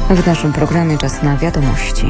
W naszym programie czas na wiadomości.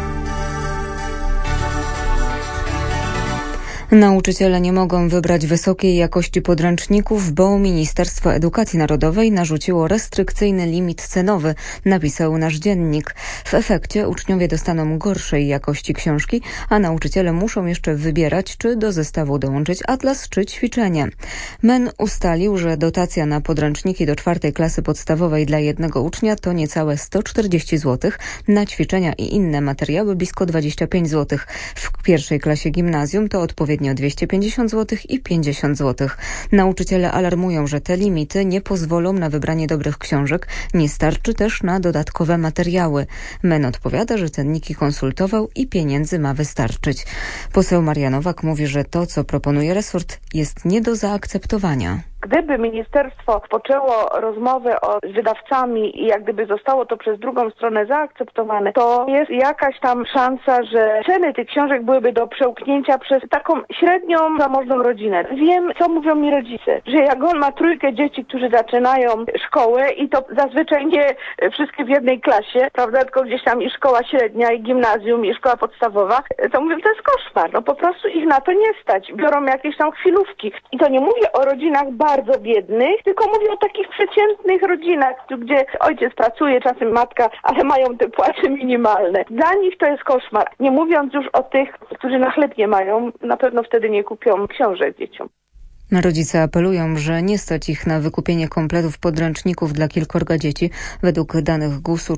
Nauczyciele nie mogą wybrać wysokiej jakości podręczników, bo Ministerstwo Edukacji Narodowej narzuciło restrykcyjny limit cenowy, napisał nasz dziennik. W efekcie uczniowie dostaną gorszej jakości książki, a nauczyciele muszą jeszcze wybierać, czy do zestawu dołączyć atlas, czy ćwiczenie. MEN ustalił, że dotacja na podręczniki do 4. klasy podstawowej dla jednego ucznia to niecałe 140 zł, na ćwiczenia i inne materiały blisko 25 zł. W 1. klasie gimnazjum to odpowiednio 250 zł i 50 zł. Nauczyciele alarmują, że te limity nie pozwolą na wybranie dobrych książek, nie starczy też na dodatkowe materiały. MEN odpowiada, że cenniki konsultował i pieniędzy ma wystarczyć. Poseł Maria Nowak mówi, że to, co proponuje resort, jest nie do zaakceptowania. Gdyby ministerstwo poczęło rozmowę z wydawcami i jak gdyby zostało to przez drugą stronę zaakceptowane, to jest jakaś tam szansa, że ceny tych książek byłyby do przełknięcia przez taką średnią zamożną rodzinę. Wiem, co mówią mi rodzice, że jak on ma 3 dzieci, którzy zaczynają szkołę i to zazwyczaj nie wszystkie w jednej klasie, prawda, tylko gdzieś tam i szkoła średnia, i gimnazjum, i szkoła podstawowa, to mówię, to jest koszmar. No po prostu ich na to nie stać. Biorą jakieś tam chwilówki. I to nie mówię o rodzinach bardzo biednych, tylko mówię o takich przeciętnych rodzinach, gdzie ojciec pracuje, czasem matka, ale mają te płace minimalne. Dla nich to jest koszmar. Nie mówiąc już o tych, którzy na chleb nie mają, na pewno wtedy nie kupią książek dzieciom. Rodzice apelują, że nie stać ich na wykupienie kompletów podręczników dla kilkorga dzieci. Według danych GUS-u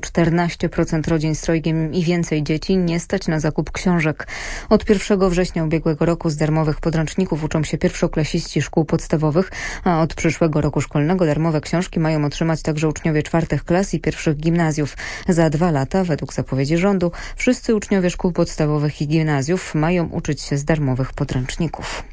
14% rodzin z 3 i więcej dzieci nie stać na zakup książek. Od 1 września ubiegłego roku z darmowych podręczników uczą się pierwszoklasiści szkół podstawowych, a od przyszłego roku szkolnego darmowe książki mają otrzymać także uczniowie 4. klas i 1. gimnazjów. Za 2 lata, według zapowiedzi rządu, wszyscy uczniowie szkół podstawowych i gimnazjów mają uczyć się z darmowych podręczników.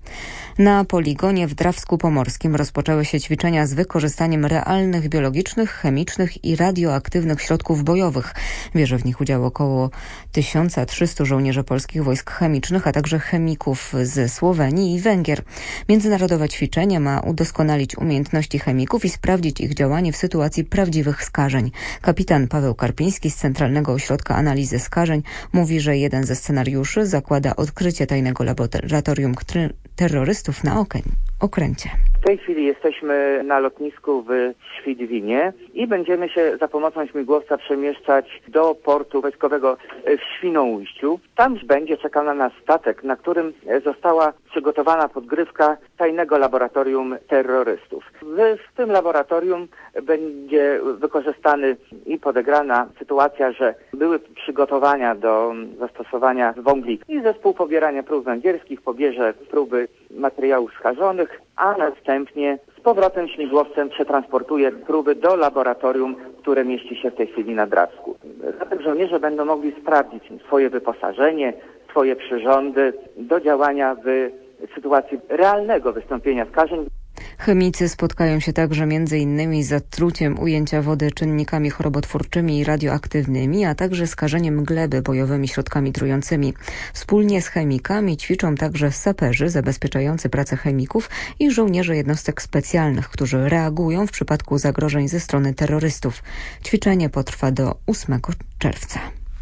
Na poligonie w Drawsku Pomorskim rozpoczęły się ćwiczenia z wykorzystaniem realnych, biologicznych, chemicznych i radioaktywnych środków bojowych. Bierze w nich udział około 1300 żołnierzy polskich wojsk chemicznych, a także chemików ze Słowenii i Węgier. Międzynarodowe ćwiczenie ma udoskonalić umiejętności chemików i sprawdzić ich działanie w sytuacji prawdziwych skażeń. Kapitan Paweł Karpiński z Centralnego Ośrodka Analizy Skażeń mówi, że jeden ze scenariuszy zakłada odkrycie tajnego laboratorium terrorystów na okręcie. W tej chwili jesteśmy na lotnisku w Świdwinie i będziemy się za pomocą śmigłowca przemieszczać do portu wojskowego w Świnoujściu. Tam będzie czekał na nas statek, na którym została przygotowana podgrywka tajnego laboratorium terrorystów. W tym laboratorium będzie wykorzystany i podegrana sytuacja, że były przygotowania do zastosowania wągli i zespół pobierania prób węgierskich pobierze próby materiałów skażonych, a następnie z powrotem śmigłowcem przetransportuje próby do laboratorium, które mieści się w tej chwili na Drawsku. Zatem żołnierze będą mogli sprawdzić swoje wyposażenie, swoje przyrządy do działania w sytuacji realnego wystąpienia skażeń. Chemicy spotkają się także m.in. z zatruciem ujęcia wody czynnikami chorobotwórczymi i radioaktywnymi, a także skażeniem gleby bojowymi środkami trującymi. Wspólnie z chemikami ćwiczą także saperzy zabezpieczający pracę chemików i żołnierze jednostek specjalnych, którzy reagują w przypadku zagrożeń ze strony terrorystów. Ćwiczenie potrwa do 8 czerwca.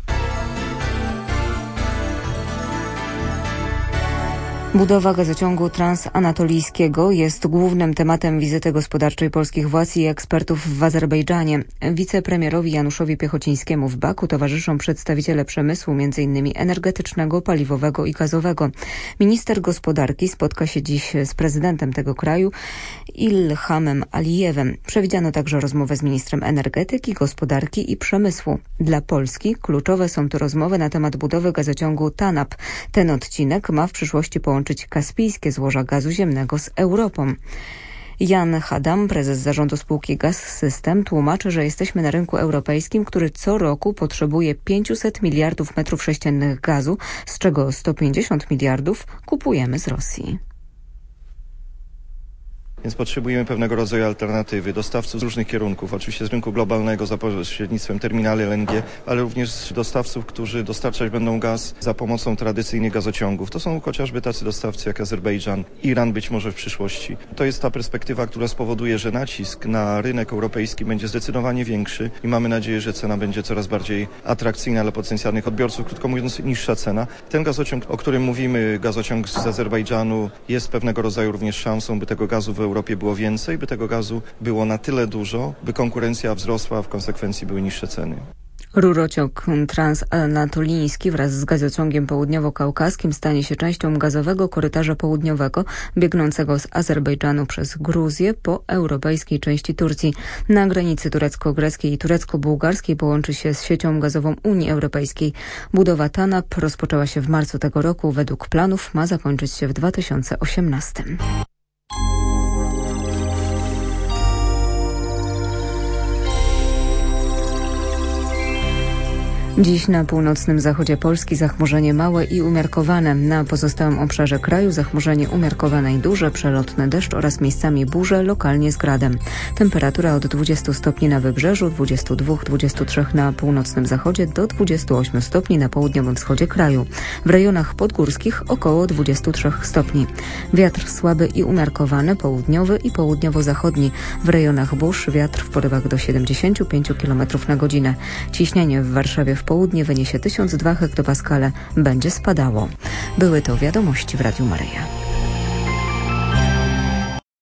Budowa gazociągu transanatolijskiego jest głównym tematem wizyty gospodarczej polskich władz i ekspertów w Azerbejdżanie. Wicepremierowi Januszowi Piechocińskiemu w Baku towarzyszą przedstawiciele przemysłu m.in. energetycznego, paliwowego i gazowego. Minister gospodarki spotka się dziś z prezydentem tego kraju Ilhamem Alijewem. Przewidziano także rozmowę z ministrem energetyki, gospodarki i przemysłu. Dla Polski kluczowe są to rozmowy na temat budowy gazociągu TANAP. Ten odcinek ma w przyszłości połączyć kaspijskie złoża gazu ziemnego z Europą. Jan Hadam, prezes zarządu spółki Gaz System, tłumaczy, że jesteśmy na rynku europejskim, który co roku potrzebuje 500 miliardów metrów sześciennych gazu, z czego 150 miliardów kupujemy z Rosji. więc potrzebujemy pewnego rodzaju alternatywy, dostawców z różnych kierunków, oczywiście z rynku globalnego za pośrednictwem terminali LNG, ale również dostawców, którzy dostarczać będą gaz za pomocą tradycyjnych gazociągów. To są chociażby tacy dostawcy jak Azerbejdżan, Iran być może w przyszłości. To jest ta perspektywa, która spowoduje, że nacisk na rynek europejski będzie zdecydowanie większy i mamy nadzieję, że cena będzie coraz bardziej atrakcyjna dla potencjalnych odbiorców, krótko mówiąc niższa cena. Ten gazociąg, o którym mówimy, gazociąg z Azerbejdżanu, jest pewnego rodzaju również szansą, by tego gazu w Europie było więcej, by tego gazu było na tyle dużo, by konkurencja wzrosła, a w konsekwencji były niższe ceny. Rurociąg transanatoliński wraz z gazociągiem południowo-kaukaskim stanie się częścią gazowego korytarza południowego biegnącego z Azerbejdżanu przez Gruzję po europejskiej części Turcji. Na granicy turecko-greckiej i turecko-bułgarskiej połączy się z siecią gazową Unii Europejskiej. Budowa TANAP rozpoczęła się w marcu tego roku. Według planów ma zakończyć się w 2018. Dziś na północnym zachodzie Polski zachmurzenie małe i umiarkowane. Na pozostałym obszarze kraju zachmurzenie umiarkowane i duże, przelotny deszcz oraz miejscami burze, lokalnie z gradem. Temperatura od 20 stopni na wybrzeżu, 22-23 na północnym zachodzie do 28 stopni na południowym wschodzie kraju. W rejonach podgórskich około 23 stopni. Wiatr słaby i umiarkowany, południowy i południowo-zachodni. W rejonach burz wiatr w porywach do 75 km na godzinę. Ciśnienie w Warszawie w południe wyniesie 1002 hektopaskale. Będzie spadało. Były to wiadomości w Radiu Maryja.